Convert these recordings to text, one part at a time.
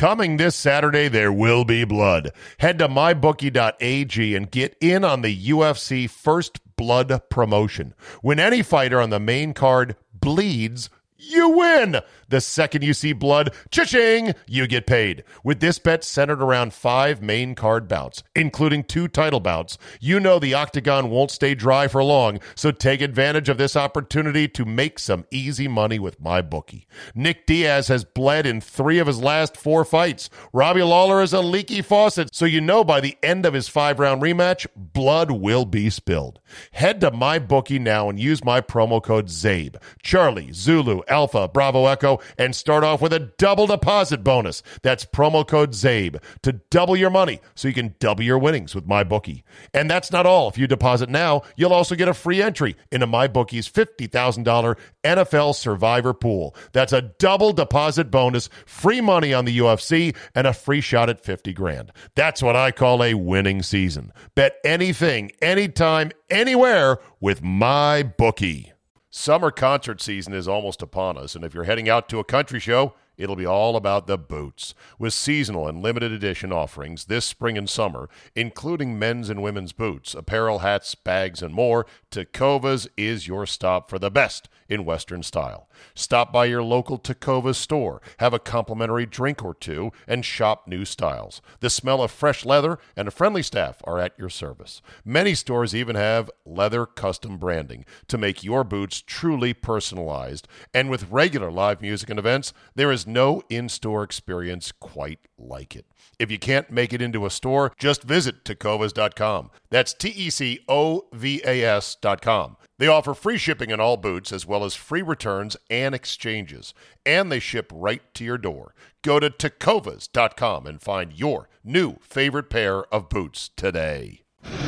Coming this Saturday, there will be blood. Head to mybookie.ag and get in on the UFC First Blood promotion. When any fighter on the main card bleeds, you win. The second you see blood, cha-ching, you get paid. With this bet centered around 5 main card bouts, including 2 title bouts, you know the octagon won't stay dry for long, so take advantage of this opportunity to make some easy money with MyBookie. Nick Diaz has bled in 3 of his last 4 fights. Robbie Lawler is a leaky faucet, so you know by the end of his 5-round rematch, blood will be spilled. Head to MyBookie now and use my promo code ZABE, Charlie, Zulu, Alpha, Bravo, Echo, and start off with a double deposit bonus. That's promo code ZABE to double your money so you can double your winnings with MyBookie. And that's not all. If you deposit now, you'll also get a free entry into MyBookie's $50,000 NFL Survivor Pool. That's a double deposit bonus, free money on the UFC, and a free shot at $50,000. That's what I call a winning season. Bet anything, anytime, anywhere with MyBookie. Summer concert season is almost upon us, and if you're heading out to a country show, it'll be all about the boots. With seasonal and limited edition offerings this spring and summer, including men's and women's boots, apparel, hats, bags, and more, Tecovas is your stop for the best in Western style. Stop by your local Tecovas store, have a complimentary drink or two, and shop new styles. The smell of fresh leather and a friendly staff are at your service. Many stores even have leather custom branding to make your boots truly personalized. And with regular live music and events, there is no in-store experience quite like it. If you can't make it into a store, just visit Tecovas.com. That's Tecovas.com. They offer free shipping on all boots as well as free returns and exchanges. And they ship right to your door. Go to Tecovas.com and find your new favorite pair of boots today.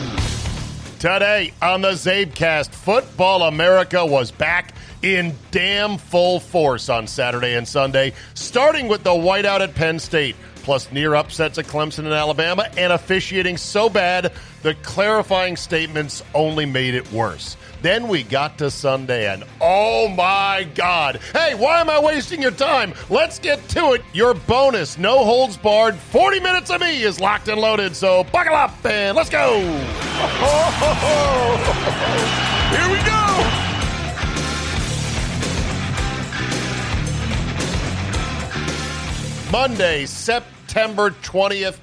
Today on the Zabecast, Football America was back in damn full force on Saturday and Sunday, starting with the whiteout at Penn State, plus near upsets at Clemson and Alabama, and officiating so bad, the clarifying statements only made it worse. Then we got to Sunday, and oh my God. Hey, why am I wasting your time? Let's get to it. Your bonus, no holds barred, 40 minutes of me is locked and loaded, so buckle up and let's go. Here we go. Monday, September 20th,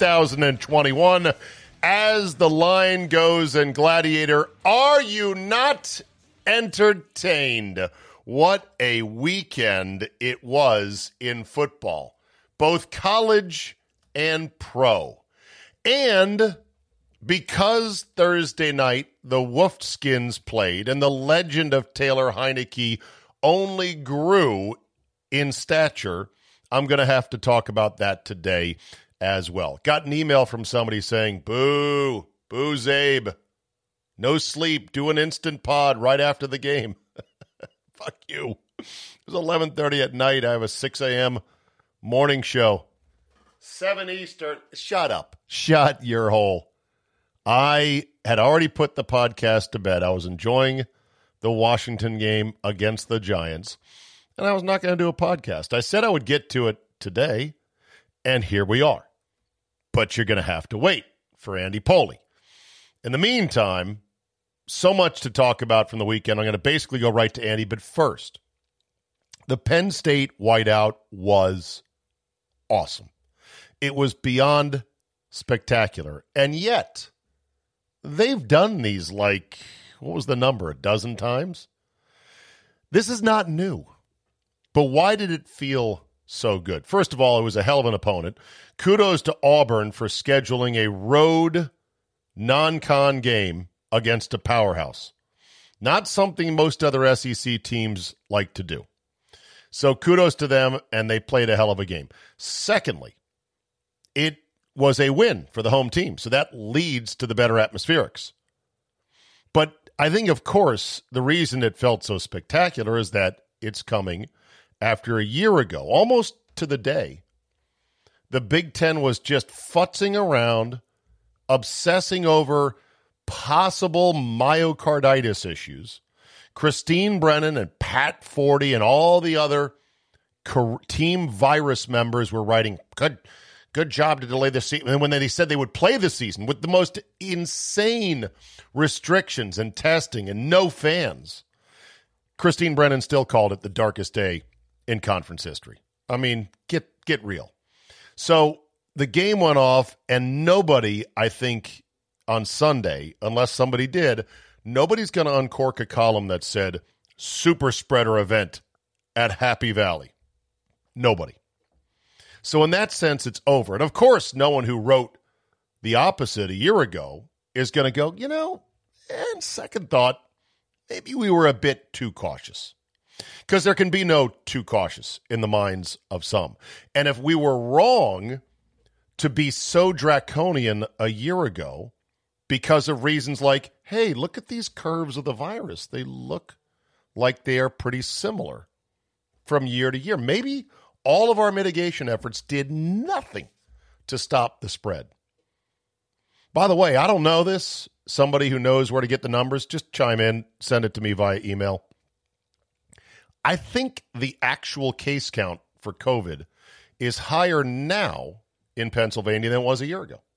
2021. As the line goes, and Gladiator, are you not entertained? What a weekend it was in football, both college and pro. And because Thursday night the Wolfskins played and the legend of Taylor Heineke only grew in stature, I'm going to have to talk about that today as well. Got an email from somebody saying, boo, Zabe. No sleep, do an instant pod right after the game. Fuck you. It was 11:30 at night. I have a 6 a.m. morning show. 7 Eastern. Shut up. Shut your hole. I had already put the podcast to bed. I was enjoying the Washington game against the Giants, and I was not going to do a podcast. I said I would get to it today, and here we are. But you're going to have to wait for Andy Poley. In the meantime, so much to talk about from the weekend. I'm going to basically go right to Andy. But first, the Penn State whiteout was awesome. It was beyond spectacular. And yet, they've done these like, what was the number, a dozen times? This is not new. But why did it feel so good? First of all, it was a hell of an opponent. Kudos to Auburn for scheduling a road non-con game against a powerhouse. Not something most other SEC teams like to do. So kudos to them, and they played a hell of a game. Secondly, it was a win for the home team, so that leads to the better atmospherics. But I think, of course, the reason it felt so spectacular is that it's coming after a year ago, almost to the day. The Big Ten was just futzing around, obsessing over possible myocarditis issues. Christine Brennan and Pat Forty and all the other team virus members were writing, good job to delay the season. And when they said they would play the season with the most insane restrictions and testing and no fans, Christine Brennan still called it the darkest day in conference history. I mean, get real. So the game went off, and nobody, I think, on Sunday, unless somebody did, nobody's going to uncork a column that said super spreader event at Happy Valley. Nobody. So in that sense, it's over. And of course, no one who wrote the opposite a year ago is going to go, and second thought, maybe we were a bit too cautious. Because there can be no too cautious in the minds of some. And if we were wrong to be so draconian a year ago because of reasons like, hey, look at these curves of the virus. They look like they are pretty similar from year to year. Maybe all of our mitigation efforts did nothing to stop the spread. By the way, I don't know this. Somebody who knows where to get the numbers, just chime in, send it to me via email. I think the actual case count for COVID is higher now in Pennsylvania than it was a year ago.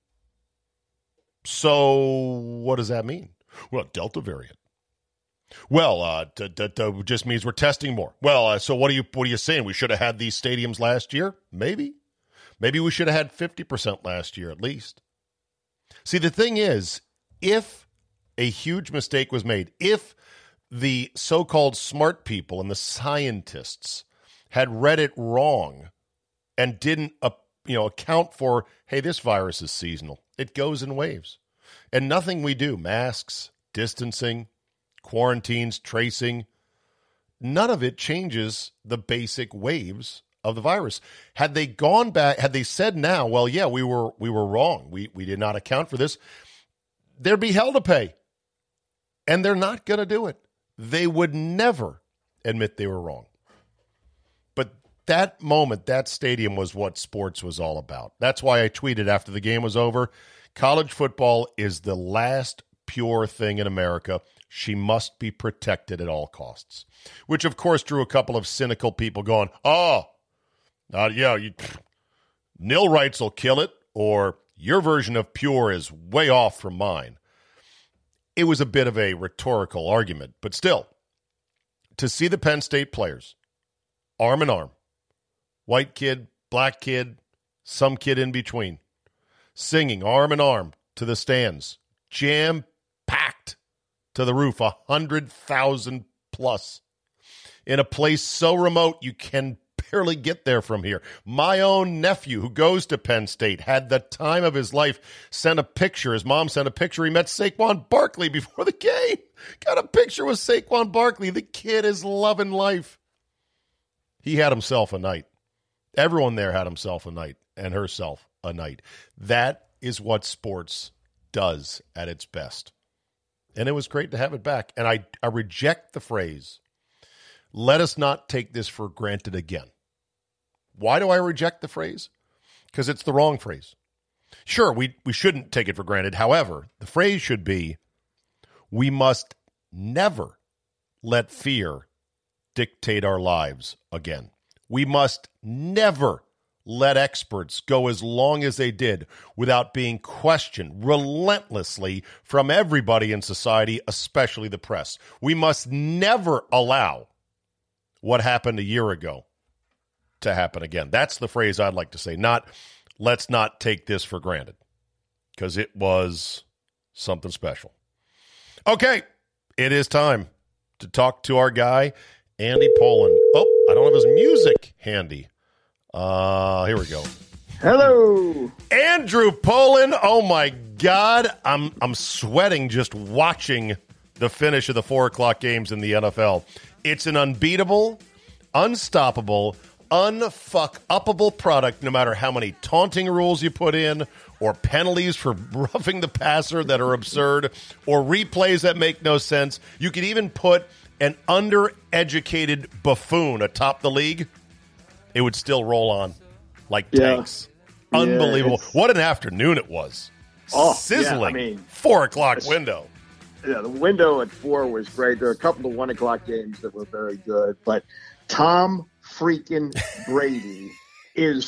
So what does that mean? Well, Delta variant. Well, that just means we're testing more. Well, so what are you saying? We should have had these stadiums last year? Maybe we should have had 50% last year at least. See, the thing is, if a huge mistake was made, if the so-called smart people and the scientists had read it wrong and didn't account for, hey, this virus is seasonal. It goes in waves. And nothing we do, masks, distancing, quarantines, tracing, none of it changes the basic waves of the virus. Had they gone back, had they said now, well, yeah, we were wrong. We did not account for this, there'd be hell to pay. And they're not going to do it. They would never admit they were wrong. But that moment, that stadium was what sports was all about. That's why I tweeted after the game was over, college football is the last pure thing in America. She must be protected at all costs. Which, of course, drew a couple of cynical people going, nil rights will kill it, or your version of pure is way off from mine. It was a bit of a rhetorical argument, but still, to see the Penn State players, arm in arm, white kid, black kid, some kid in between, singing arm in arm to the stands, jam-packed to the roof, 100,000 plus, in a place so remote you can barely get there from here. My own nephew, who goes to Penn State, had the time of his life, sent a picture. His mom sent a picture. He met Saquon Barkley before the game. Got a picture with Saquon Barkley. The kid is loving life. He had himself a night. Everyone there had himself a night and herself a night. That is what sports does at its best. And it was great to have it back. And I reject the phrase, let us not take this for granted again. Why do I reject the phrase? Because it's the wrong phrase. Sure, we shouldn't take it for granted. However, the phrase should be, we must never let fear dictate our lives again. We must never let experts go as long as they did without being questioned relentlessly from everybody in society, especially the press. We must never allow what happened a year ago to happen again. That's the phrase I'd like to say, not let's not take this for granted, because it was something special. Okay, it is time to talk to our guy, Andy Pollin. Oh, I don't have his music handy. Here we go. Hello, Andrew Pollin. Oh my God, I'm sweating just watching the finish of the 4:00 games in the NFL. It's an unbeatable, unstoppable, unfuck-uppable product, no matter how many taunting rules you put in, or penalties for roughing the passer that are absurd, or replays that make no sense. You could even put an undereducated buffoon atop the league. It would still roll on like tanks. Unbelievable. What an afternoon it was. Sizzling. 4:00 window. Yeah, the window at 4 was great. There are a couple of 1 o'clock games that were very good, but Tom freaking Brady is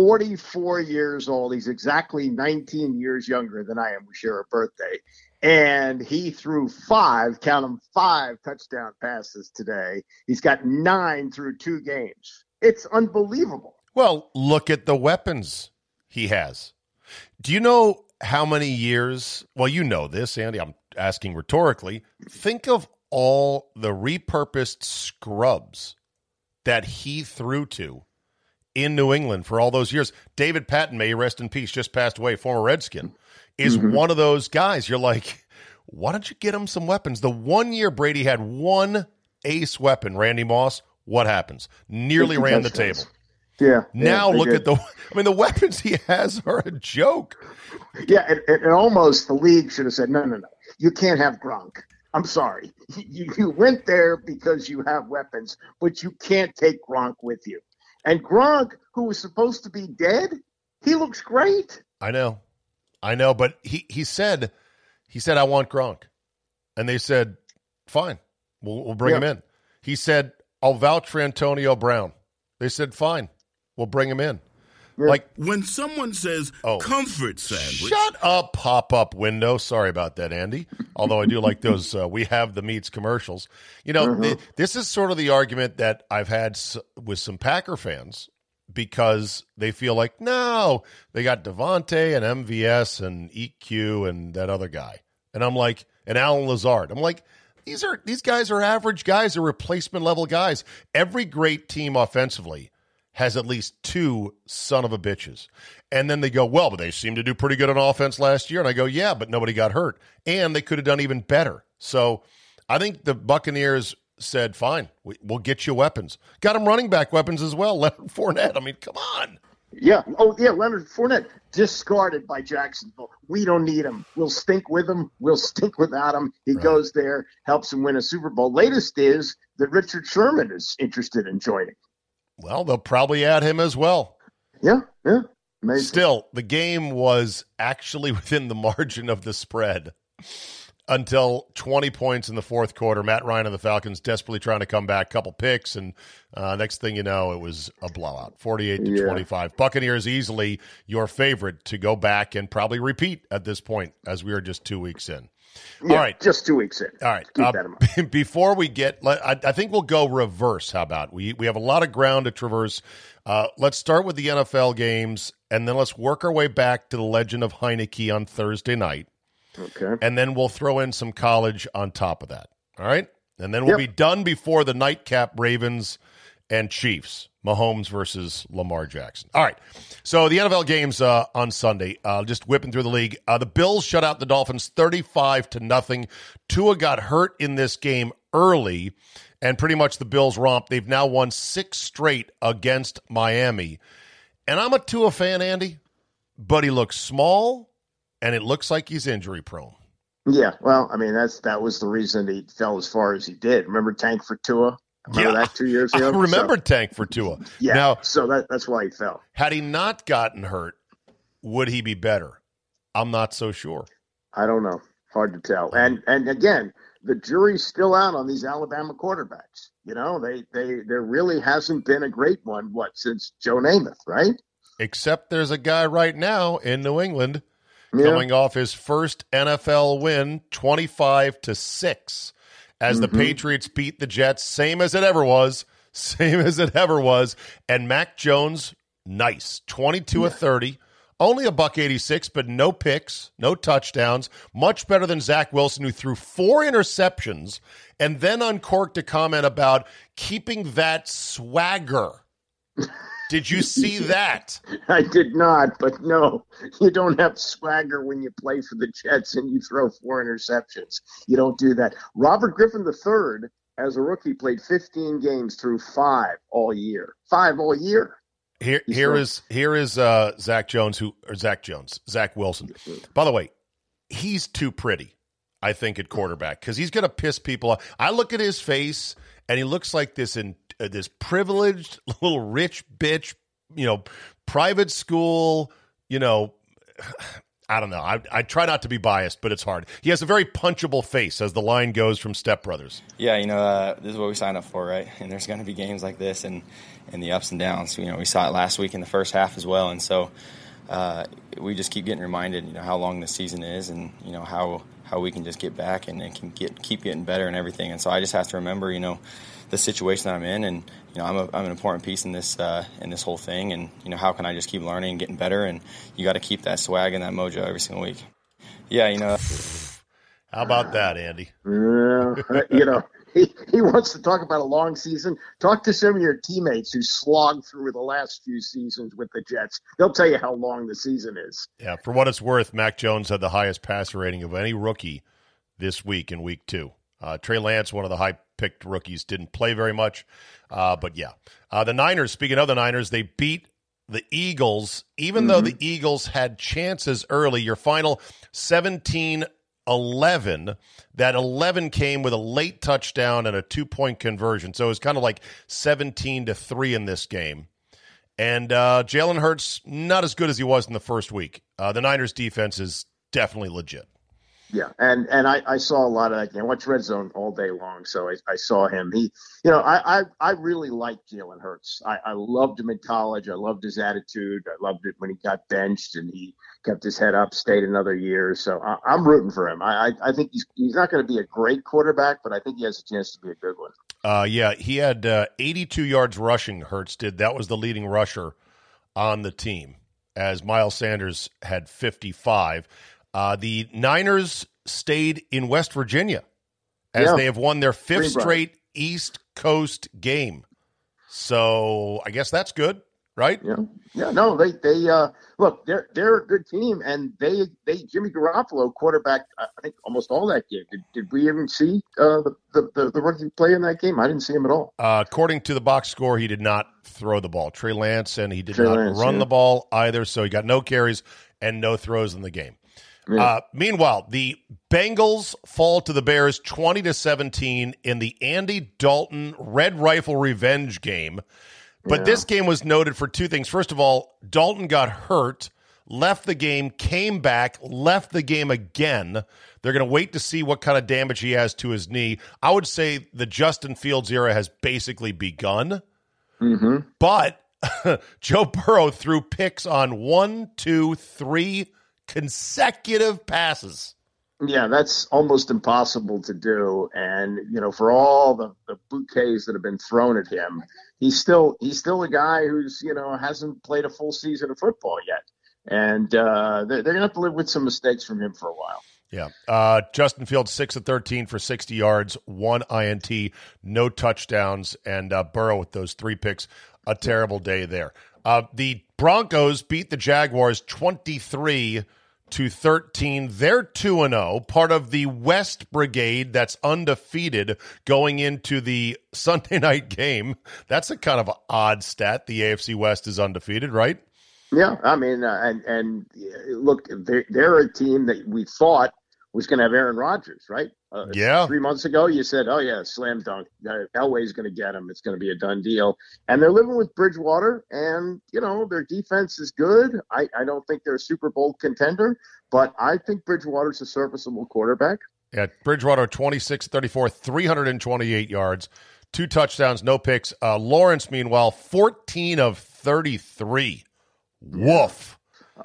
44 years old. He's exactly 19 years younger than I am. We share a birthday. And he threw 5 touchdown passes today. He's got 9 through 2 games. It's unbelievable. Well, look at the weapons he has. Do you know how many years? Well, you know this, Andy. I'm asking rhetorically. Think of all the repurposed scrubs that he threw to in New England for all those years. David Patton, may he rest in peace, just passed away, former Redskin, is one of those guys. You're like, why don't you get him some weapons? The 1 year Brady had one ace weapon, Randy Moss. What happens? Nearly ran the table. Yeah. Now look at the weapons he has are a joke. Yeah, and almost the league should have said, no. You can't have Gronk. I'm sorry. You went there because you have weapons, but you can't take Gronk with you. And Gronk, who was supposed to be dead, he looks great. I know, but he said, I want Gronk. And they said, fine, we'll bring him in. He said, I'll vouch for Antonio Brown. They said, fine, we'll bring him in. Yeah. Like when someone says comfort sandwich. Shut up, pop-up window. Sorry about that, Andy. Although I do like those We Have the Meats commercials. You know, this is sort of the argument that I've had with some Packer fans because they feel like, no, they got Devontae and MVS and EQ and that other guy. And I'm like, and Alan Lazard. I'm like, these guys are average guys, they're replacement level guys. Every great team offensively has at least 2 son of a bitches. And then they go, well, but they seemed to do pretty good on offense last year. And I go, yeah, but nobody got hurt. And they could have done even better. So I think the Buccaneers said, fine, we'll get you weapons. Got them running back weapons as well. Leonard Fournette. I mean, come on. Yeah. Oh, yeah, Leonard Fournette, discarded by Jacksonville. We don't need him. We'll stink with him. We'll stink without him. He goes there, helps him win a Super Bowl. Latest is that Richard Sherman is interested in joining. Well, they'll probably add him as well. Yeah. Amazing. Still, the game was actually within the margin of the spread until 20 points in the fourth quarter. Matt Ryan and the Falcons desperately trying to come back, couple picks, and next thing you know, it was a blowout, 48-25. Buccaneers easily your favorite to go back and probably repeat at this point as we are just 2 weeks in. Yeah, all right. Just 2 weeks in. All right. Keep that in mind. Before we get, I think we'll go reverse. How about we have a lot of ground to traverse. Let's start with the NFL games, and then let's work our way back to the Legend of Heineke on Thursday night. Okay. And then we'll throw in some college on top of that. All right? And then we'll be done before the nightcap Ravens and Chiefs. Mahomes versus Lamar Jackson. All right. So the NFL games on Sunday, just whipping through the league. The Bills shut out the Dolphins 35-0. Tua got hurt in this game early, and pretty much the Bills romp. They've now won 6 straight against Miami. And I'm a Tua fan, Andy, but he looks small, and it looks like he's injury prone. Yeah, well, I mean, that was the reason he fell as far as he did. Remember Tank for Tua? Remember that 2 years ago? I remember Tank for Tua. Yeah, now, so that's why he fell. Had he not gotten hurt, would he be better? I'm not so sure. I don't know. Hard to tell. And again, the jury's still out on these Alabama quarterbacks. You know, there really hasn't been a great one, since Joe Namath, right? Except there's a guy right now in New England coming off his first NFL win, 25-6. As the Patriots beat the Jets, same as it ever was. And Mac Jones, nice, 22 of 30, only $186, but no picks, no touchdowns, much better than Zach Wilson, who threw 4 interceptions and then uncorked a comment about keeping that swagger. Did you see that? I did not, but no, you don't have swagger when you play for the Jets and you throw 4 interceptions. You don't do that. Robert Griffin III, as a rookie, played 15 games through 5 all year. 5 all year. Here is Zach Wilson. By the way, he's too pretty, I think, at quarterback because he's going to piss people off. I look at his face, and he looks like this privileged little rich bitch, private school, I don't know. I try not to be biased, but it's hard. He has a very punchable face, as the line goes from Step Brothers. Yeah, this is what we signed up for, right? And there's going to be games like this and the ups and downs. We saw it last week in the first half as well, and so we just keep getting reminded, how long the season is, and how we can just get back and can keep getting better and everything. And so I just have to remember, the situation that I'm in, and I'm an important piece in this whole thing, and how can I just keep learning and getting better? And you got to keep that swag and that mojo every single week. Yeah, How about that, Andy? He wants to talk about a long season. Talk to some of your teammates who slogged through the last few seasons with the Jets. They'll tell you how long the season is. Yeah, for what it's worth, Mac Jones had the highest passer rating of any rookie this week in week 2. Trey Lance, one of the high-picked rookies, didn't play very much. But, yeah. The Niners, speaking of the Niners, they beat the Eagles, even though the Eagles had chances early. Your final 17-11. That 11 came with a late touchdown and a 2-point conversion. So it was kind of like 17-3 in this game. And Jalen Hurts, not as good as he was in the first week. The Niners defense is definitely legit. Yeah, and I saw a lot of that game. I watched Red Zone all day long, so I saw him. I really liked Jalen Hurts. I loved him in college. I loved his attitude. I loved it when he got benched and he kept his head up, stayed another year. So I'm rooting for him. I think he's not going to be a great quarterback, but I think he has a chance to be a good one. Yeah, he had 82 yards rushing, Hurts did. That was the leading rusher on the team, as Miles Sanders had 55. The Niners stayed in West Virginia as they have won their 5th straight East Coast game. So I guess that's good, right? Yeah. No, they look, they're a good team, and they Jimmy Garoppolo quarterbacked, I think, almost all that game. Did we even see the rookie play in that game? I didn't see him at all. According to the box score, he did not throw the ball. Trey Lance, and he did not run the ball either. So he got no carries and no throws in the game. Yeah. Meanwhile, the Bengals fall to the Bears 20-17 in the Andy Dalton Red Rifle revenge game. But this game was noted for 2 things. First of all, Dalton got hurt, left the game, came back, left the game again. They're going to wait to see what kind of damage he has to his knee. I would say the Justin Fields era has basically begun. But Joe Burrow threw picks on 1, 2, 3 consecutive passes. Yeah, that's almost impossible to do. And, for all the bouquets that have been thrown at him, he's still a guy who's, hasn't played a full season of football yet. And they're going to have to live with some mistakes from him for a while. Yeah. Justin Fields, 6 of 13 for 60 yards, 1 INT, no touchdowns, and Burrow with those 3 picks. A terrible day there. The Broncos beat the Jaguars 23-13. They're 2-0, part of the West Brigade that's undefeated going into the Sunday night game. That's a kind of odd stat. The AFC West is undefeated, right? Yeah, I mean, and look, they're a team that we thought was going to have Aaron Rodgers, right? 3 months ago, you said, oh, yeah, slam dunk. Elway's going to get him. It's going to be a done deal. And they're living with Bridgewater, and, their defense is good. I don't think they're a Super Bowl contender, but I think Bridgewater's a serviceable quarterback. Yeah, Bridgewater, 26-34, 328 yards, 2 touchdowns, no picks. Lawrence, meanwhile, 14 of 33. Woof.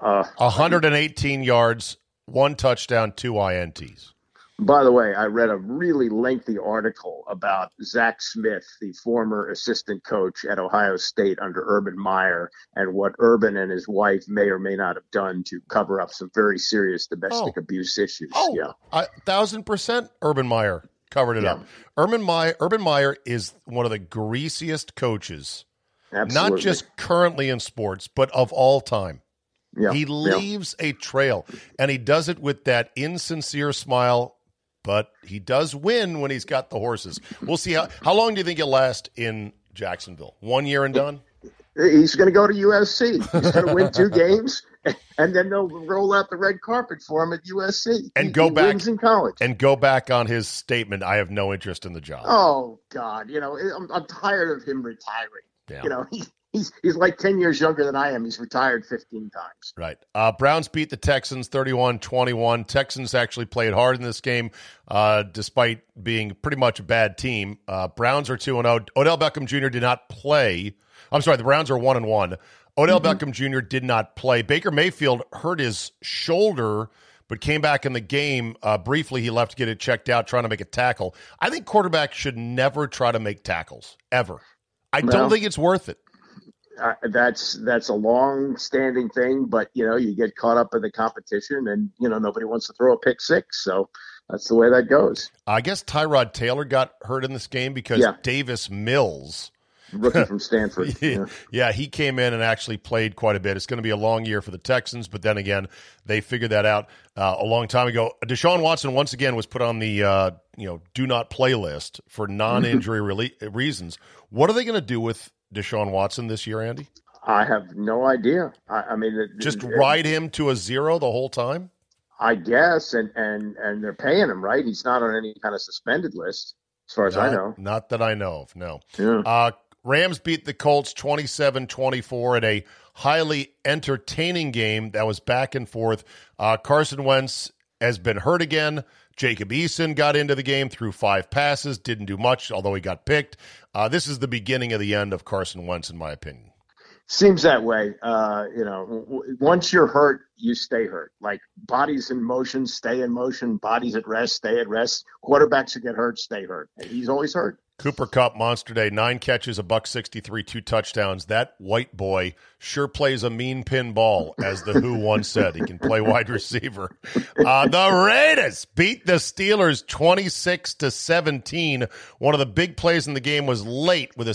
118 yards, 1 touchdown, 2 INTs. By the way, I read a really lengthy article about Zach Smith, the former assistant coach at Ohio State under Urban Meyer, and what Urban and his wife may or may not have done to cover up some very serious domestic abuse issues. Yeah, 1,000% Urban Meyer covered it up. Urban Meyer is one of the greasiest coaches, not just currently in sports, but of all time. Yeah, he leaves a trail, and he does it with that insincere smile, but he does win when he's got the horses. We'll see how long do you think he'll last in Jacksonville? 1 year and done? He's going to go to USC. He's going to win 2 games, and then they'll roll out the red carpet for him at USC. And he wins in college. And go back on his statement, I have no interest in the job. Oh, God. I'm tired of him retiring. Yeah. He's like 10 years younger than I am. He's retired 15 times. Right. Browns beat the Texans 31-21. Texans actually played hard in this game, despite being pretty much a bad team. Browns are 2-0. Odell Beckham Jr. did not play. I'm sorry, the Browns are 1-1. Odell Beckham Jr. did not play. Baker Mayfield hurt his shoulder, but came back in the game. Briefly, he left to get it checked out, trying to make a tackle. I think quarterbacks should never try to make tackles, ever. I don't think it's worth it. That's a long-standing thing, but, you get caught up in the competition, and, nobody wants to throw a pick six, so that's the way that goes. I guess Tyrod Taylor got hurt in this game because Davis Mills, rookie from Stanford. Yeah, he came in and actually played quite a bit. It's going to be a long year for the Texans, but then again, they figured that out a long time ago. Deshaun Watson, once again, was put on the do not play list for non-injury reasons. What are they going to do with Deshaun Watson this year, Andy? I have no idea. I mean, just ride him to a zero the whole time? I guess, and they're paying him, right? He's not on any kind of suspended list, as far as I know. Not that I know of, no. Yeah. Rams beat the Colts 27-24 in a highly entertaining game that was back and forth. Carson Wentz has been hurt again. Jacob Eason got into the game, threw 5 passes, didn't do much, although he got picked. This is the beginning of the end of Carson Wentz, in my opinion. Seems that way. Once you're hurt, you stay hurt. Like bodies in motion, stay in motion. Bodies at rest, stay at rest. Quarterbacks who get hurt, stay hurt. He's always hurt. Cooper Kupp, monster day, 9 catches, $163, 2 touchdowns. That white boy sure plays a mean pinball, as the Who once said. He can play wide receiver. The Raiders beat the Steelers 26-17. One of the big plays in the game was late with a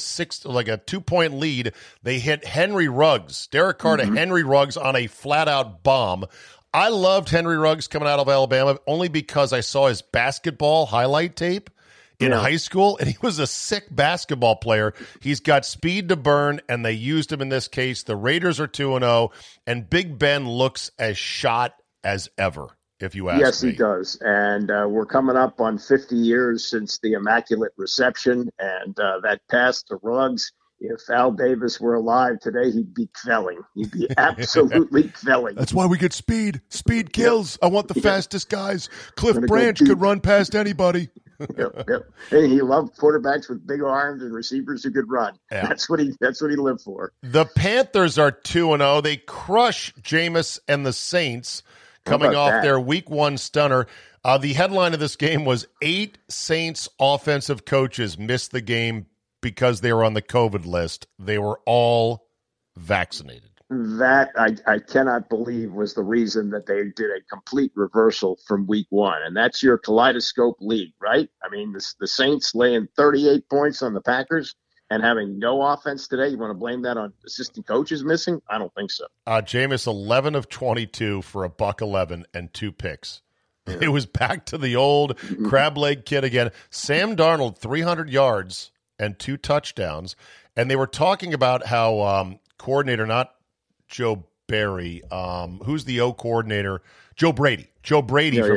2-point lead. They hit Henry Ruggs. Derek Carr to Henry Ruggs on a flat-out bomb. I loved Henry Ruggs coming out of Alabama only because I saw his basketball highlight tape in high school, and he was a sick basketball player. He's got speed to burn, and they used him in this case. The Raiders are 2-0, and Big Ben looks as shot as ever, if you ask me. Yes, he does. And we're coming up on 50 years since the Immaculate Reception, and that pass to Ruggs. If Al Davis were alive today, he'd be quelling. He'd be absolutely quelling. That's why we get speed. Speed kills. I want the fastest guys. Cliff Branch could run past anybody. Yep. Hey, he loved quarterbacks with big arms and receivers who could run. Yeah. That's what he lived for. The Panthers are 2-0. They crush Jameis and the Saints coming off their Week 1 stunner. The headline of this game was 8 Saints offensive coaches missed the game because they were on the COVID list. They were all vaccinated. That I cannot believe was the reason that they did a complete reversal from Week 1. And that's your kaleidoscope league, right? I mean, the Saints laying 38 points on the Packers and having no offense today. You want to blame that on assistant coaches missing? I don't think so. Jameis, 11 of 22 for $111 and 2 picks. Yeah. It was back to the old crab leg kid again. Sam Darnold, 300 yards and 2 touchdowns. And they were talking about how coordinator, not Joe Barry, who's the O coordinator? Joe Brady from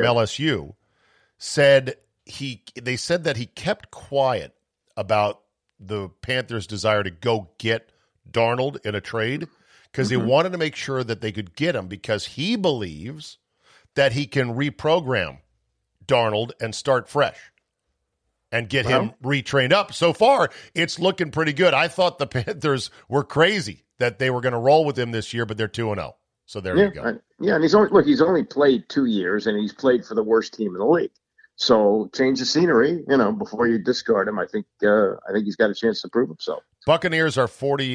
LSU said they said that he kept quiet about the Panthers' desire to go get Darnold in a trade because they wanted to make sure that they could get him because he believes that he can reprogram Darnold and start fresh and get him retrained up. So far, it's looking pretty good. I thought the Panthers were crazy that they were going to roll with him this year, but they're 2-0. So there you go. And he's only played 2 years, and he's played for the worst team in the league. So change the scenery, before you discard him. I think he's got a chance to prove himself. Buccaneers won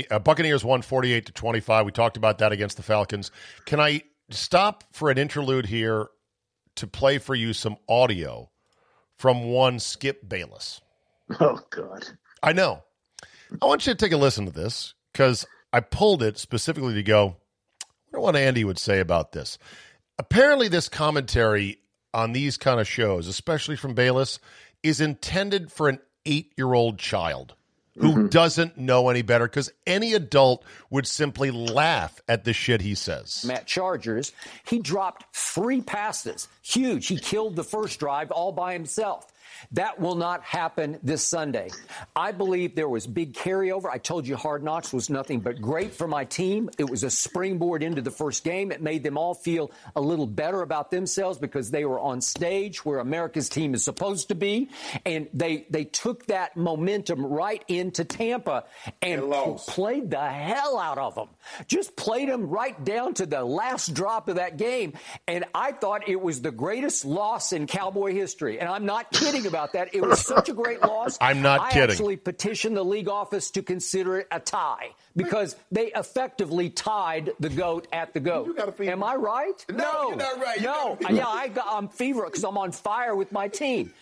48-25. We talked about that against the Falcons. Can I stop for an interlude here to play for you some audio from one Skip Bayless? Oh, God. I know. I want you to take a listen to this because I pulled it specifically to go, I wonder what Andy would say about this. Apparently this commentary on these kind of shows, especially from Bayless, is intended for an 8-year-old child who doesn't know any better because any adult would simply laugh at the shit he says. Matt Chargers, he dropped 3 passes. Huge. He killed the first drive all by himself. That will not happen this Sunday. I believe there was big carryover. I told you Hard Knocks was nothing but great for my team. It was a springboard into the first game. It made them all feel a little better about themselves because they were on stage where America's team is supposed to be. And they took that momentum right into Tampa and played the hell out of them. Just played them right down to the last drop of that game. And I thought it was the greatest loss in Cowboy history. And I'm not kidding about that. It was such a great loss. I'm not kidding. I actually petitioned the league office to consider it a tie because they effectively tied the GOAT at the GOAT. Am I right? No, you're not right. No. I'm fever because I'm on fire with my team.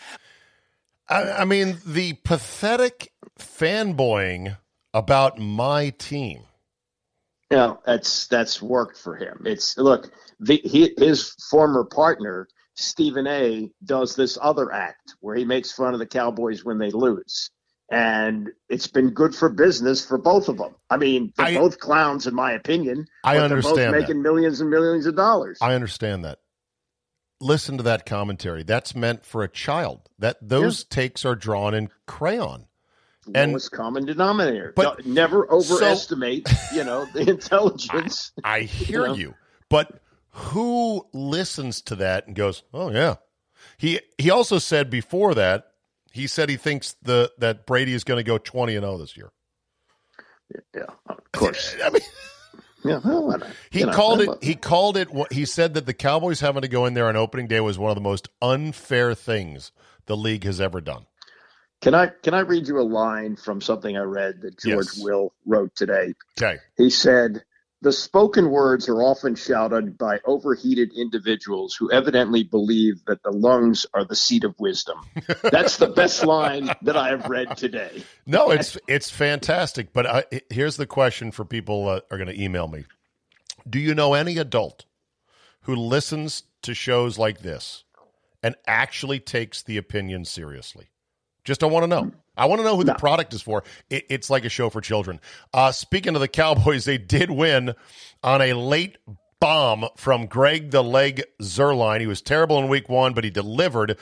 I mean, the pathetic fanboying about my team. Yeah, that's worked for him. His former partner Stephen A. does this other act where he makes fun of the Cowboys when they lose, and it's been good for business for both of them. I mean, they're both clowns, in my opinion. I understand. They're both making millions and millions of dollars. I understand that. Listen to that commentary. That's meant for a child. Those takes are drawn in crayon. Lowest common denominator. But never overestimate, the intelligence. I hear you, but who listens to that and goes, "Oh yeah"? He also said before that he said he thinks that Brady is going to go 20-0 this year. Yeah, of course. I mean. Yeah, he called it. He called it. He said that the Cowboys having to go in there on opening day was one of the most unfair things the league has ever done. Can I read you a line from something I read that George Will wrote today? Okay. He said, "The spoken words are often shouted by overheated individuals who evidently believe that the lungs are the seat of wisdom." That's the best line that I have read today. No, it's fantastic. But here's the question for people are going to email me. Do you know any adult who listens to shows like this and actually takes the opinion seriously? Just I want to know. I want to know who the product is for. It's like a show for children. Speaking of the Cowboys, they did win on a late bomb from Greg the Leg Zuerlein. He was terrible in week one, but he delivered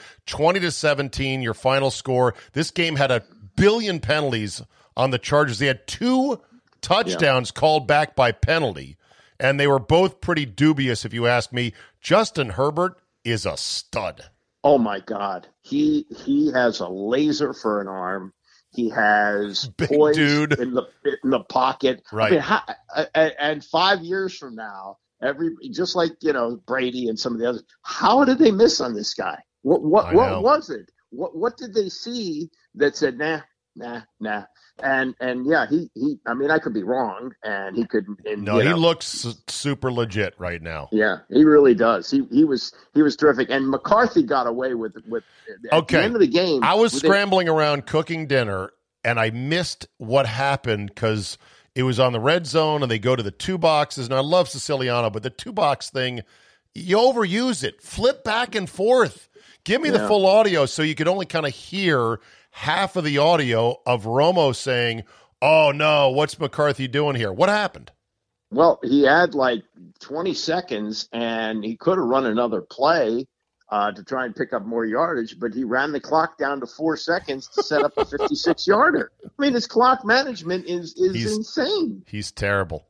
20-17, your final score. This game had 1 billion penalties on the Chargers. They had 2 touchdowns called back by penalty, and they were both pretty dubious, if you ask me. Justin Herbert is a stud. Oh my God, he has a laser for an arm. He has big poise dude in the pocket. Right. I mean, and 5 years from now, just like Brady and some of the others, how did they miss on this guy? What was it? What did they see that said nah? And he I mean, I could be wrong, and he could. No, he looks super legit right now. Yeah, he really does. He was terrific, and McCarthy got away with at the end of the game. I was scrambling around cooking dinner, and I missed what happened because it was on the red zone, and they go to the 2 boxes, and I love Siciliano, but the 2-box thing, you overuse it. Flip back and forth. Give me the full audio so you could only kind of hear half of the audio of Romo saying, "Oh, no, what's McCarthy doing here? What happened?" Well, he had like 20 seconds, and he could have run another play to try and pick up more yardage, but he ran the clock down to 4 seconds to set up a 56-yarder. I mean, his clock management is insane. He's terrible.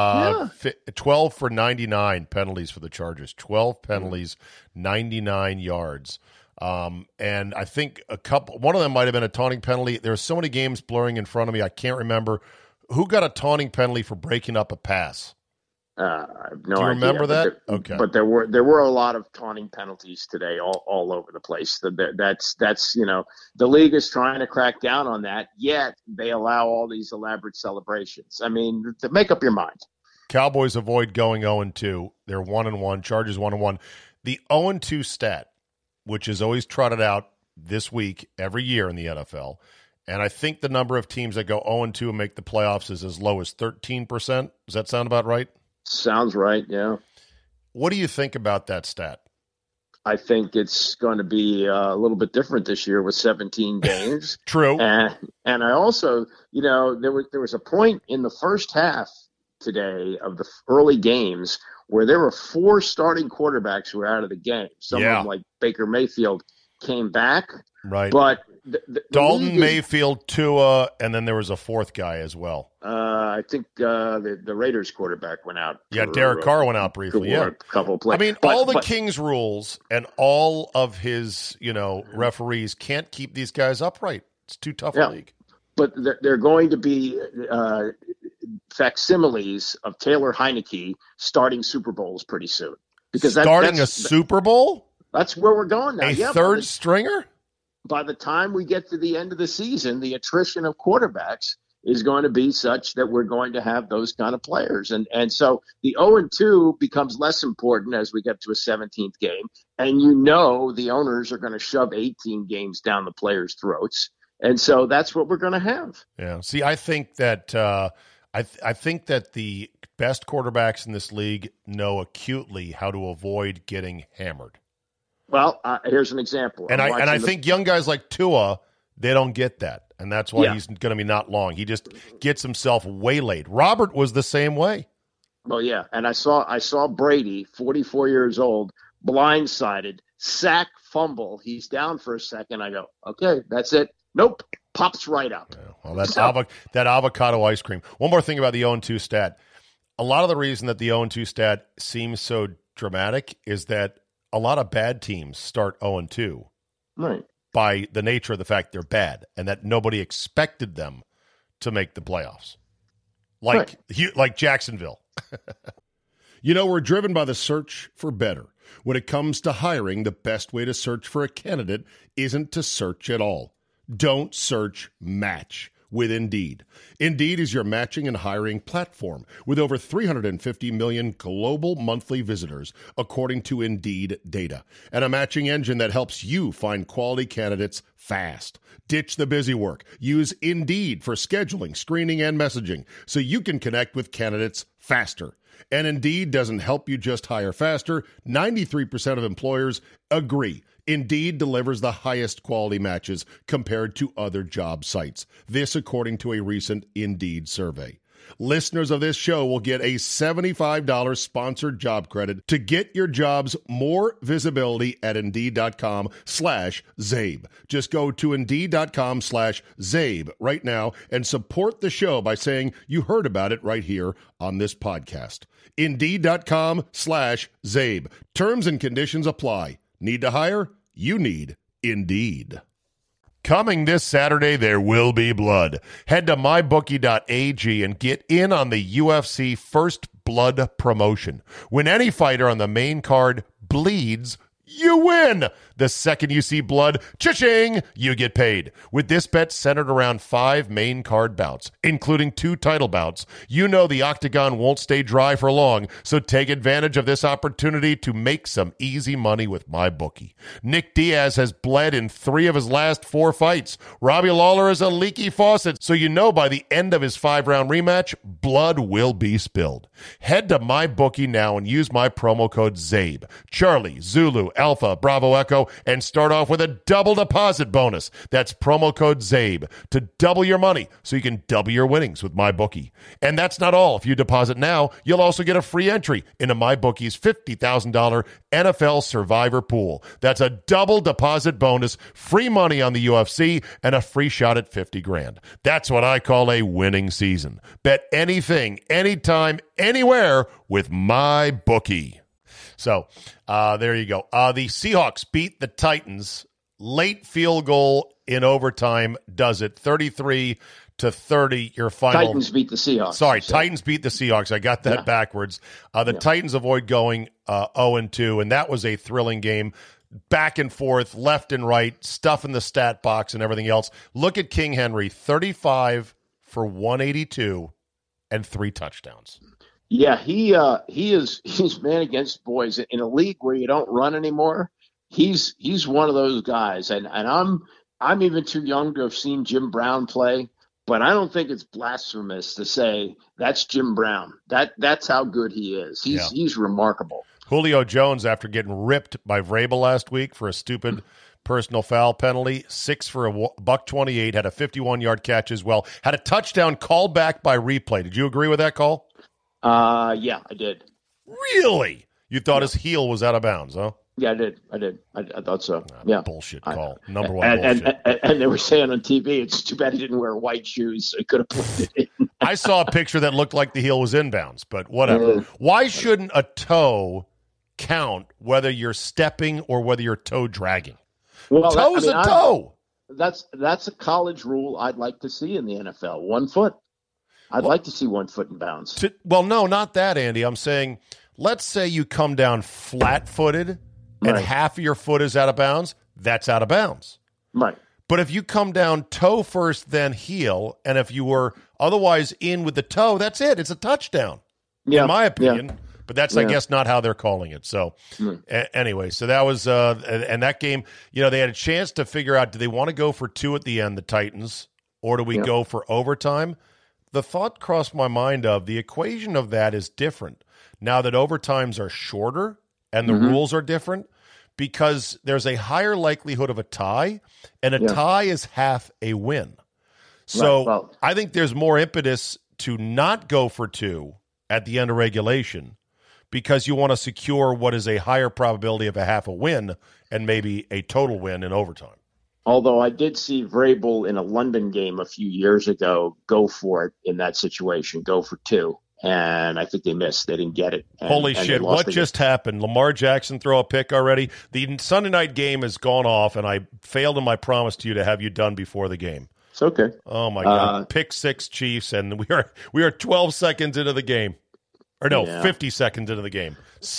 12 for 99 penalties for the Chargers. 12 penalties, 99 yards. And I think one of them might have been a taunting penalty. There are so many games blurring in front of me, I can't remember who got a taunting penalty for breaking up a pass. I have no idea. Do you remember that? Okay. But there were a lot of taunting penalties today, all over the place. That's the league is trying to crack down on that. Yet they allow all these elaborate celebrations. I mean, make up your mind. Cowboys avoid going 0-2. They're 1-1. Chargers 1-1. The 0-2 stat, which is always trotted out this week every year in the NFL. And I think the number of teams that go 0-2 and make the playoffs is as low as 13%. Does that sound about right? Sounds right, yeah. What do you think about that stat? I think it's going to be a little bit different this year with 17 games. True. And I also, there was a point in the first half today of the early games where there were 4 starting quarterbacks who were out of the game. Some of them, like Baker Mayfield. came back. Right. But the Dalton, Mayfield, Tua, and then there was a fourth guy as well. I think the Raiders quarterback went out. Yeah, Derek Carr went out briefly. Yeah, a couple of plays. I mean, all the King's rules and all of his, referees can't keep these guys upright. It's too tough a league. But they're going to be facsimiles of Taylor Heineke starting Super Bowls pretty soon. Because starting a Super Bowl? That's where we're going now. A third stringer? By the time we get to the end of the season, the attrition of quarterbacks is going to be such that we're going to have those kind of players. And so the 0-2 becomes less important as we get to a 17th game. And the owners are going to shove 18 games down the players' throats. And so that's what we're going to have. Yeah. See, I think that I think that the best quarterbacks in this league know acutely how to avoid getting hammered. Well, here's an example. I think young guys like Tua, they don't get that, and that's why he's going to be not long. He just gets himself waylaid. Robert was the same way. Well, yeah, and I saw Brady, 44 years old, blindsided, sack, fumble. He's down for a second. I go, okay, that's it. Nope, pops right up. Yeah, well, that's that avocado ice cream. One more thing about the 0-2 stat. A lot of the reason that the 0-2 stat seems so dramatic is that a lot of bad teams start 0-2 by the nature of the fact they're bad and that nobody expected them to make the playoffs. Like Jacksonville. We're driven by the search for better. When it comes to hiring, the best way to search for a candidate isn't to search at all. Don't search, match with Indeed. Indeed is your matching and hiring platform with over 350 million global monthly visitors, according to Indeed data, and a matching engine that helps you find quality candidates fast. Ditch the busy work. Use Indeed for scheduling, screening, and messaging so you can connect with candidates faster. And Indeed doesn't help you just hire faster. 93% of employers agree. Indeed delivers the highest quality matches compared to other job sites. This according to a recent Indeed survey. Listeners of this show will get a $75 sponsored job credit to get your jobs more visibility at Indeed.com/Zabe. Just go to Indeed.com/Zabe right now and support the show by saying you heard about it right here on this podcast. Indeed.com/Zabe. Terms and conditions apply. Need to hire? You need Indeed. Coming this Saturday, there will be blood. Head to mybookie.ag and get in on the UFC First Blood promotion. When any fighter on the main card bleeds, you win. The second you see blood, cha-ching, you get paid. With this bet centered around 5 main card bouts, including 2 title bouts, you know the octagon won't stay dry for long, so take advantage of this opportunity to make some easy money with MyBookie. Nick Diaz has bled in 3 of his last 4 fights. Robbie Lawler is a leaky faucet, so you know by the end of his 5-round rematch, blood will be spilled. Head to MyBookie now and use my promo code ZABE. Charlie, Zulu, Alpha, Bravo, Echo, and start off with a double deposit bonus. That's promo code ZABE to double your money so you can double your winnings with MyBookie. And that's not all. If you deposit now, you'll also get a free entry into MyBookie's $50,000 NFL Survivor Pool. That's a double deposit bonus, free money on the UFC, and a free shot at $50,000. That's what I call a winning season. Bet anything, anytime, anywhere with MyBookie. So there you go. The Seahawks beat the Titans. Late field goal in overtime does it. 33-30, your final. Titans beat the Seahawks. Sorry, Titans beat the Seahawks. I got that backwards. Titans avoid going 0-2, and that was a thrilling game. Back and forth, left and right, stuff in the stat box and everything else. Look at King Henry, 35 for 182 and 3 touchdowns. Yeah, he's man against boys in a league where you don't run anymore. He's one of those guys, and I'm even too young to have seen Jim Brown play, but I don't think it's blasphemous to say that's Jim Brown. That's how good he is. He's remarkable. Julio Jones, after getting ripped by Vrabel last week for a stupid personal foul penalty, 6 for $128, had a 51-yard catch as well, had a touchdown called back by replay. Did you agree with that call? Yeah, I did. Really? You thought his heel was out of bounds, huh? Yeah, I did. I thought so. Yeah. Bullshit call. Number one bullshit. And they were saying on TV, it's too bad he didn't wear white shoes, so he could have put it in. I saw a picture that looked like the heel was inbounds, but whatever. Why shouldn't a toe count whether you're stepping or whether you're toe dragging? Well, Toe's a toe. That's a college rule I'd like to see in the NFL. 1 foot. I'd like to see 1 foot in bounds. Well, no, not that, Andy. I'm saying, let's say you come down flat-footed and half of your foot is out of bounds. That's out of bounds. Right. But if you come down toe first, then heel, and if you were otherwise in with the toe, that's it. It's a touchdown, in my opinion. Yeah. But that's, I guess, not how they're calling it. So, anyway, so that was and that game, they had a chance to figure out, do they want to go for 2 at the end, the Titans, or do we go for overtime? The thought crossed my mind of the equation of that is different now that overtimes are shorter and the rules are different, because there's a higher likelihood of a tie, and a tie is half a win. So I think there's more impetus to not go for 2 at the end of regulation, because you want to secure what is a higher probability of a half a win and maybe a total win in overtime. Although I did see Vrabel in a London game a few years ago go for it in that situation, go for 2. And I think they missed. They didn't get it. Holy shit, what just happened? Lamar Jackson throw a pick already? The Sunday night game has gone off, and I failed in my promise to you to have you done before the game. It's okay. Oh, my God. Pick 6 Chiefs, and we are 12 seconds into the game. Or no, 50 seconds into the game.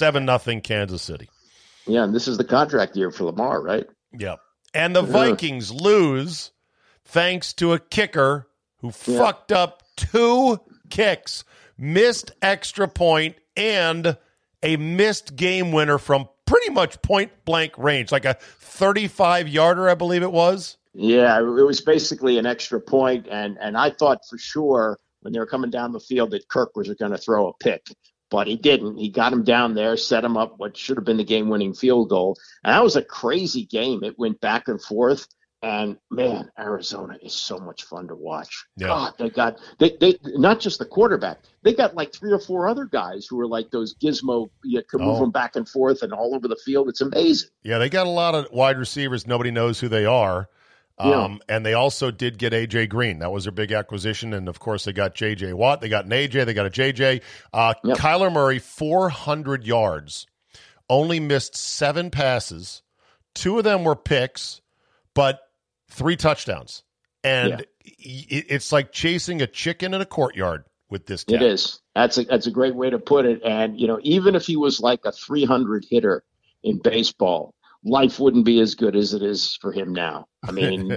7-0 Kansas City. Yeah, and this is the contract year for Lamar, right? Yeah. And the Vikings lose thanks to a kicker who fucked up 2 kicks, missed extra point, and a missed game winner from pretty much point-blank range, like a 35-yarder, I believe it was. Yeah, it was basically an extra point, and I thought for sure when they were coming down the field that Kirk was going to throw a pick. But he didn't. He got him down there, set him up what should have been the game-winning field goal. And that was a crazy game. It went back and forth. And, man, Arizona is so much fun to watch. Yeah. God, they not just the quarterback. They got like 3 or 4 other guys who are like those gizmo, you could move them back and forth and all over the field. It's amazing. Yeah, they got a lot of wide receivers. Nobody knows who they are. And they also did get A.J. Green. That was their big acquisition. And, of course, they got J.J. Watt. They got an A.J. They got a J.J. Kyler Murray, 400 yards, only missed 7 passes. 2 of them were picks, but 3 touchdowns. And it's like chasing a chicken in a courtyard with this cat. It is. That's a great way to put it. And, even if he was like a 300 hitter in baseball, life wouldn't be as good as it is for him now. I mean,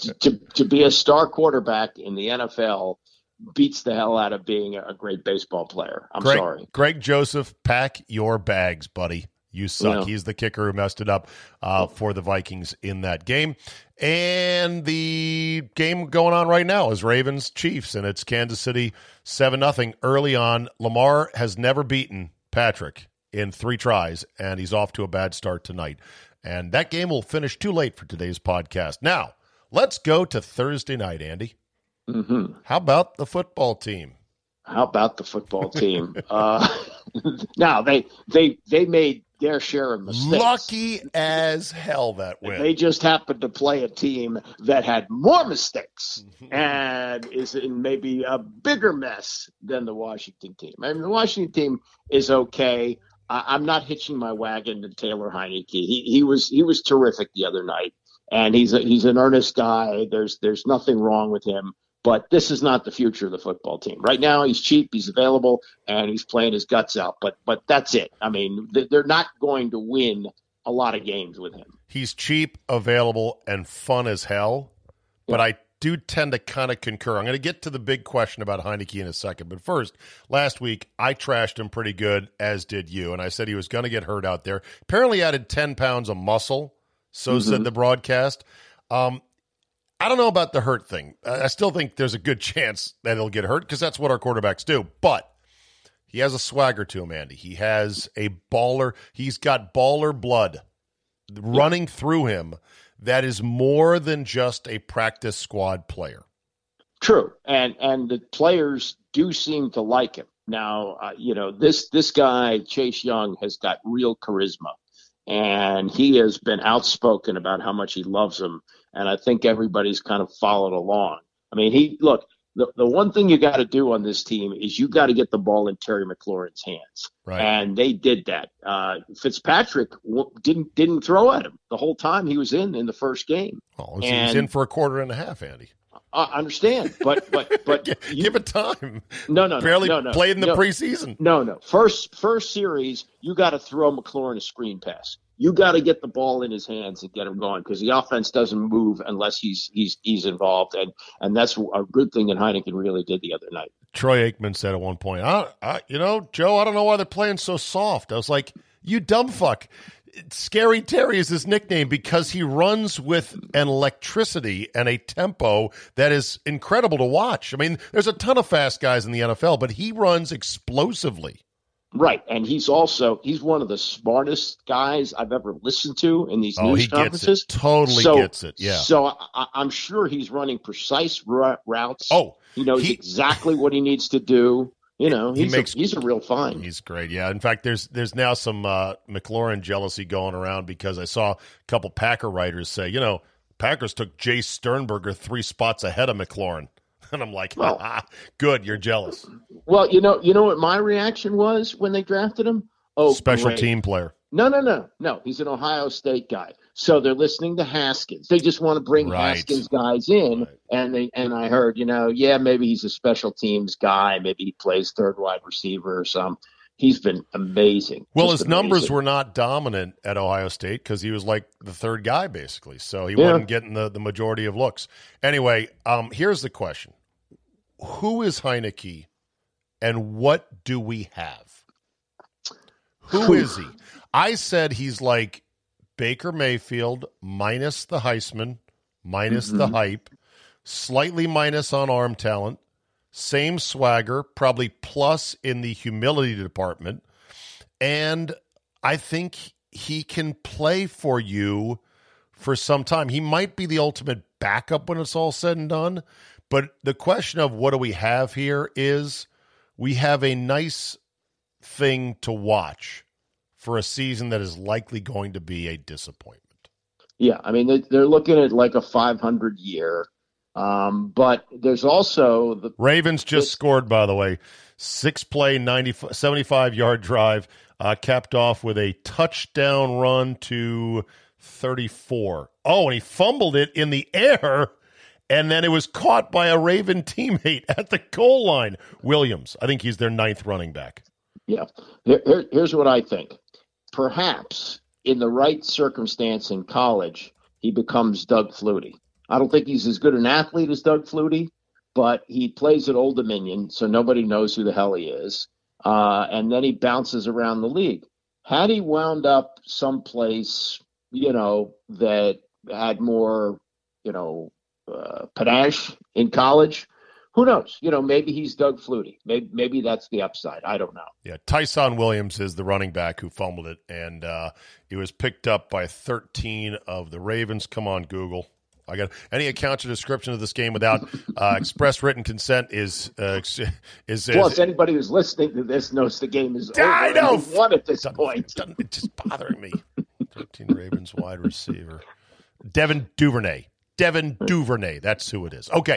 to be a star quarterback in the NFL beats the hell out of being a great baseball player. Sorry. Greg Joseph, pack your bags, buddy. You suck. Yeah. He's the kicker who messed it up for the Vikings in that game. And the game going on right now is Ravens-Chiefs, and it's Kansas City 7-0 early on. Lamar has never beaten Patrick in 3 tries, and he's off to a bad start tonight. And that game will finish too late for today's podcast. Now, let's go to Thursday night, Andy. Mm-hmm. How about the football team? Now, they made their share of mistakes. Lucky as hell that win. They just happened to play a team that had more mistakes and is in maybe a bigger mess than the Washington team. I mean, the Washington team is okay. I'm not hitching my wagon to Taylor Heineke. He was terrific the other night, and he's an earnest guy. There's nothing wrong with him, but this is not the future of the football team. Right now, he's cheap, he's available, and he's playing his guts out. But that's it. I mean, they're not going to win a lot of games with him. He's cheap, available, and fun as hell. But I do tend to kind of concur. I'm going to get to the big question about Heineke in a second. But first, last week, I trashed him pretty good, as did you. And I said he was going to get hurt out there. Apparently added 10 pounds of muscle, so said the broadcast. I don't know about the hurt thing. I still think there's a good chance that he'll get hurt because that's what our quarterbacks do. But he has a swagger to him, Andy. He has a baller. He's got baller blood running through him. That is more than just a practice squad player. True. And the players do seem to like him. Now, this guy, Chase Young, has got real charisma. and he has been outspoken about how much he loves him. And I think everybody's kind of followed along. I mean, the one thing you got to do on this team is you got to get the ball in Terry McLaurin's hands. Right. And they did that. Fitzpatrick didn't throw at him the whole time he was in the first game. Oh, he was in for a quarter and a half, Andy. I understand, but give it time. No, barely played in the preseason. No. First series, you got to throw McLaurin a screen pass. You got to get the ball in his hands and get him going, because the offense doesn't move unless he's involved, and that's a good thing that Heineken really did the other night. Troy Aikman said at one point, Joe, I don't know why they're playing so soft. I was like, you dumb fuck. Scary Terry is his nickname because he runs with an electricity and a tempo that is incredible to watch. I mean, there's a ton of fast guys in the NFL, but he runs explosively. Right, and he's one of the smartest guys I've ever listened to in these news conferences. Gets it. Totally gets it, yeah. So I'm sure he's running precise routes. Oh, he knows exactly what he needs to do. He's a real find. He's great, yeah. In fact, there's now some McLaurin jealousy going around because I saw a couple Packer writers say, Packers took Jay Sternberger 3 spots ahead of McLaurin. And I'm like, good, you're jealous. Well, you know what my reaction was when they drafted him? Oh, special great. Team player. No. He's an Ohio State guy. So they're listening to Haskins. They just want to bring Haskins guys in. Right. And I heard, maybe he's a special teams guy. Maybe he plays third wide receiver or something. He's been amazing. Well, his numbers were not dominant at Ohio State because he was like the third guy, basically. So he wasn't getting the majority of looks. Anyway, here's the question. Who is Heineke and what do we have? Who is he? I said he's like Baker Mayfield minus the Heisman, minus the hype, slightly minus on arm talent, same swagger, probably plus in the humility department. And I think he can play for you for some time. He might be the ultimate backup when it's all said and done. But the question of what do we have here is we have a nice thing to watch for a season that is likely going to be a disappointment. Yeah, I mean, they're looking at like a 500 year. But there's also the Ravens just scored, by the way, 6-play, 75-yard drive, capped off with a touchdown run to 34. Oh, and he fumbled it in the air, and then it was caught by a Raven teammate at the goal line. Williams, I think he's their 9th running back. Yeah. Here's what I think. Perhaps in the right circumstance in college, he becomes Doug Flutie. I don't think he's as good an athlete as Doug Flutie, but he plays at Old Dominion, so nobody knows who the hell he is. And then he bounces around the league. Had he wound up someplace, that had more, panache in college, who knows? Maybe he's Doug Flutie. Maybe that's the upside. I don't know. Yeah, Tyson Williams is the running back who fumbled it, and it was picked up by 13 of the Ravens. Come on, Google. I got any account or description of this game without express written consent is. Plus, anybody who's listening to this knows the game is over. I know. One at this point. It's just bothering me. 13 Ravens wide receiver, Devin Duvernay. That's who it is. Okay.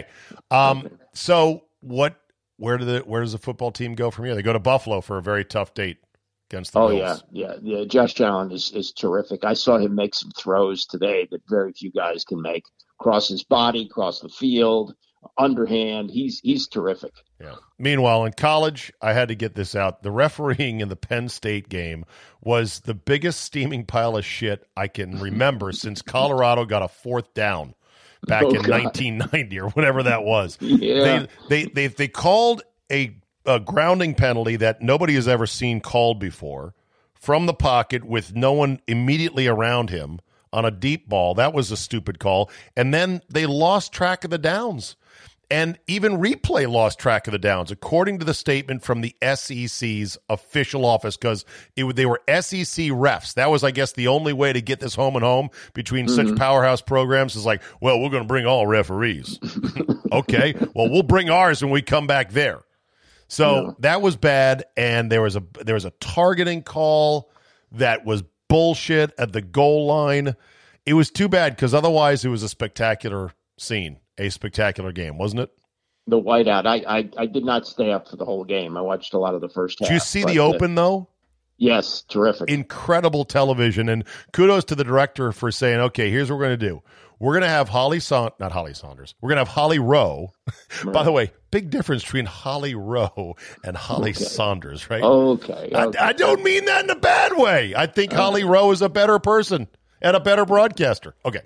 So what? Where does the football team go from here? They go to Buffalo for a very tough date against the Bills. Yeah. Josh Allen is terrific. I saw him make some throws today that very few guys can make. Cross his body, cross the field, underhand. He's terrific. Yeah. Meanwhile, in college, I had to get this out. The refereeing in the Penn State game was the biggest steaming pile of shit I can remember since Colorado got a 4th down back in 1990 or whatever that was. Yeah. They called a grounding penalty that nobody has ever seen called before from the pocket with no one immediately around him on a deep ball. That was a stupid call. And then they lost track of the downs. And even replay lost track of the downs, according to the statement from the SEC's official office, because they were SEC refs. That was, I guess, the only way to get this home and home between such powerhouse programs is like, well, we're going to bring all referees. Okay, well, we'll bring ours when we come back there. So that was bad, and there was a targeting call that was bullshit at the goal line. It was too bad because otherwise it was a spectacular scene, a spectacular game, wasn't it? The whiteout. I did not stay up for the whole game. I watched a lot of the first half. Did you see the Open, though? Yes, terrific. Incredible television, and kudos to the director for saying, okay, here's what we're going to do. We're going to have not Holly Saunders. We're going to have Holly Rowe. Right. By the way, big difference between Holly Rowe and Holly Saunders, right? Okay. I don't mean that in a bad way. I think Holly Rowe is a better person and a better broadcaster. Okay.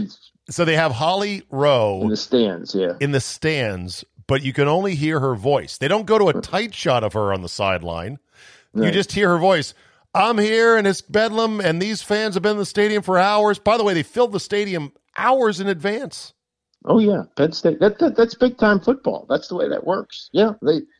So they have Holly Rowe. In the stands, yeah. In the stands, but you can only hear her voice. They don't go to a tight shot of her on the sideline. Right. You just hear her voice. I'm here, and it's Bedlam, and these fans have been in the stadium for hours. By the way, they filled the stadium hours in advance. Oh, yeah. Penn State. That's big-time football. That's the way that works. Yeah.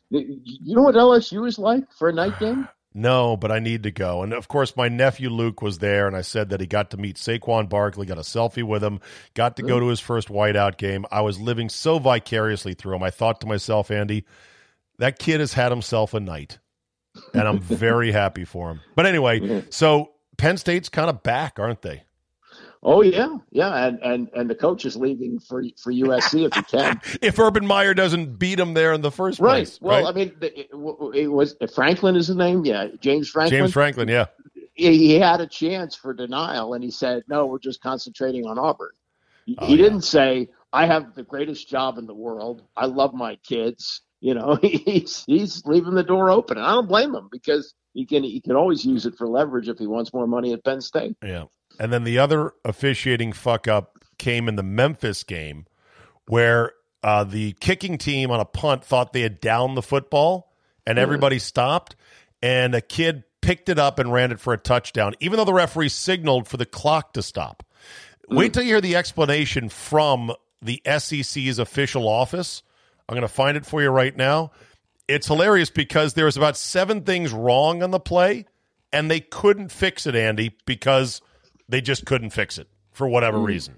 You know what LSU is like for a night game? No, but I need to go. And, of course, my nephew Luke was there, and I said that he got to meet Saquon Barkley, got a selfie with him, got to go to his first whiteout game. I was living so vicariously through him. I thought to myself, Andy, that kid has had himself a night, and I'm very happy for him. But anyway, so Penn State's kind of back, aren't they? Oh, yeah. Yeah, and the coach is leaving for USC if he can. If Urban Meyer doesn't beat him there in the first place. Well, right? I mean, it was Franklin is his name? Yeah, James Franklin. James Franklin, yeah. He had a chance for denial, and he said, no, we're just concentrating on Auburn. He didn't say, I have the greatest job in the world. I love my kids. You know, he's leaving the door open. And I don't blame him because he can always use it for leverage if he wants more money at Penn State. Yeah. And then the other officiating fuck-up came in the Memphis game where the kicking team on a punt thought they had downed the football, and everybody stopped, and a kid picked it up and ran it for a touchdown, even though the referee signaled for the clock to stop. Wait till you hear the explanation from the SEC's official office. I'm going to find it for you right now. It's hilarious because there was about 7 things wrong on the play, and they couldn't fix it, Andy, because they just couldn't fix it for whatever reason.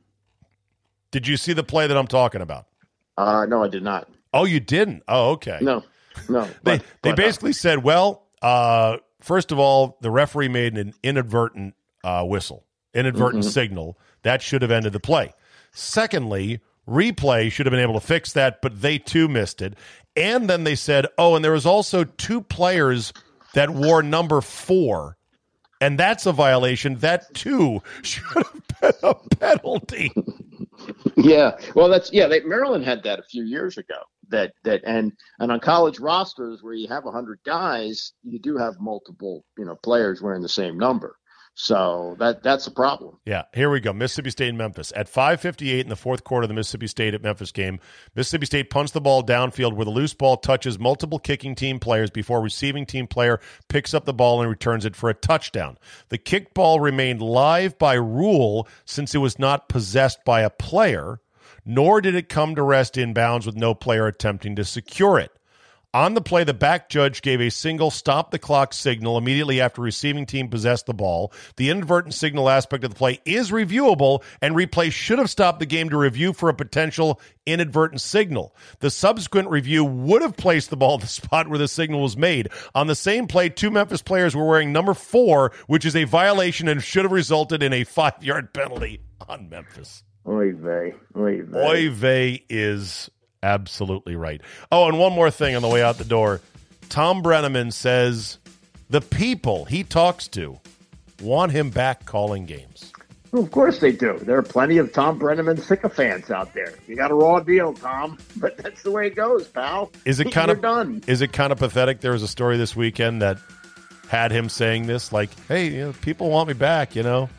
Did you see the play that I'm talking about? No, I did not. Oh, you didn't? Oh, okay. No. They basically said, well, first of all, the referee made an inadvertent whistle, inadvertent signal. That should have ended the play. Secondly, replay should have been able to fix that, but they too missed it. And then they said, and there was also 2 players that wore number 4. And that's a violation. That, too, should have been a penalty. Yeah. Well, Maryland had that a few years ago. And on college rosters where you have 100 guys, you do have multiple, players wearing the same number. So that's a problem. Yeah, here we go. Mississippi State and Memphis. At 5:58 in the fourth quarter of the Mississippi State at Memphis game, Mississippi State punts the ball downfield where the loose ball touches multiple kicking team players before receiving team player picks up the ball and returns it for a touchdown. The kick ball remained live by rule since it was not possessed by a player, nor did it come to rest inbounds with no player attempting to secure it. On the play, the back judge gave a single stop-the-clock signal immediately after receiving team possessed the ball. The inadvertent signal aspect of the play is reviewable, and replay should have stopped the game to review for a potential inadvertent signal. The subsequent review would have placed the ball at the spot where the signal was made. On the same play, 2 Memphis players were wearing number 4, which is a violation and should have resulted in a 5-yard penalty on Memphis. Oy vey. Oy vey. Oy vey is absolutely right. Oh, and one more thing on the way out the door. Tom Brenneman says the people he talks to want him back calling games. Well, of course they do. There are plenty of Tom Brenneman sycophants out there. You got a raw deal, Tom, but that's the way it goes, pal. Is it kind of pathetic? There was a story this weekend that had him saying this, like, "Hey, people want me back," Yeah.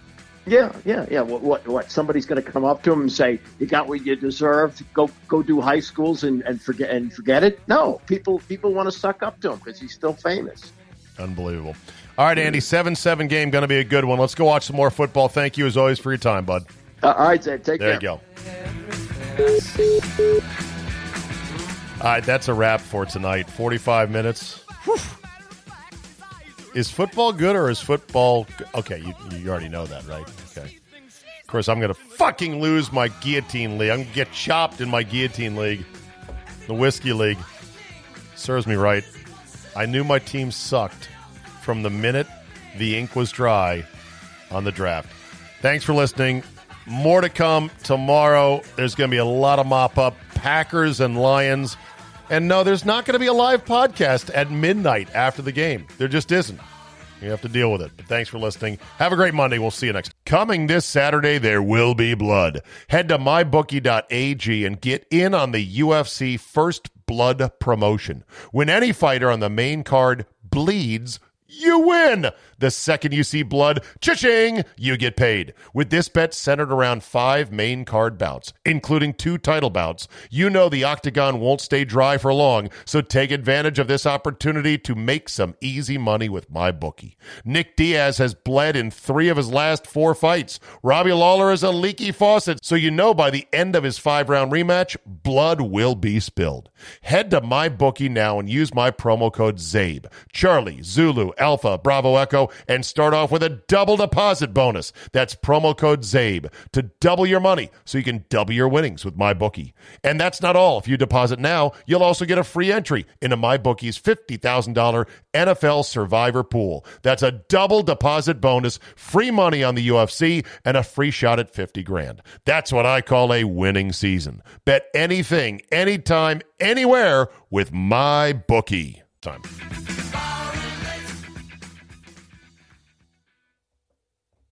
What? Somebody's going to come up to him and say, "You got what you deserved. Go do high schools and forget it." No, people want to suck up to him because he's still famous. Unbelievable. All right, Andy, 7-7 game, going to be a good one. Let's go watch some more football. Thank you as always for your time, bud. All right, Zed, take care. There you go. All right, that's a wrap for tonight. 45 minutes. Whew. Is football good or is football... Okay, you already know that, right? Okay. Of course, I'm going to fucking lose my guillotine league. I'm going to get chopped in my guillotine league. The whiskey league. Serves me right. I knew my team sucked from the minute the ink was dry on the draft. Thanks for listening. More to come tomorrow. There's going to be a lot of mop-up. Packers and Lions. And no, there's not going to be a live podcast at midnight after the game. There just isn't. You have to deal with it. But thanks for listening. Have a great Monday. We'll see you next. Coming this Saturday, there will be blood. Head to mybookie.ag and get in on the UFC First Blood promotion. When any fighter on the main card bleeds, you win. The second you see blood, cha-ching, you get paid. With this bet centered around 5 main card bouts, including 2 title bouts, you know the octagon won't stay dry for long, so take advantage of this opportunity to make some easy money with MyBookie. Nick Diaz has bled in 3 of his last 4 fights. Robbie Lawler is a leaky faucet, so you know by the end of his 5-round rematch, blood will be spilled. Head to MyBookie now and use my promo code ZABE, Charlie, Zulu, Alpha, Bravo, Echo, and start off with a double deposit bonus. That's promo code ZABE to double your money so you can double your winnings with MyBookie. And that's not all. If you deposit now, you'll also get a free entry into MyBookie's $50,000 NFL Survivor Pool. That's a double deposit bonus, free money on the UFC, and a free shot at $50,000. That's what I call a winning season. Bet anything, anytime, anywhere with MyBookie. Time.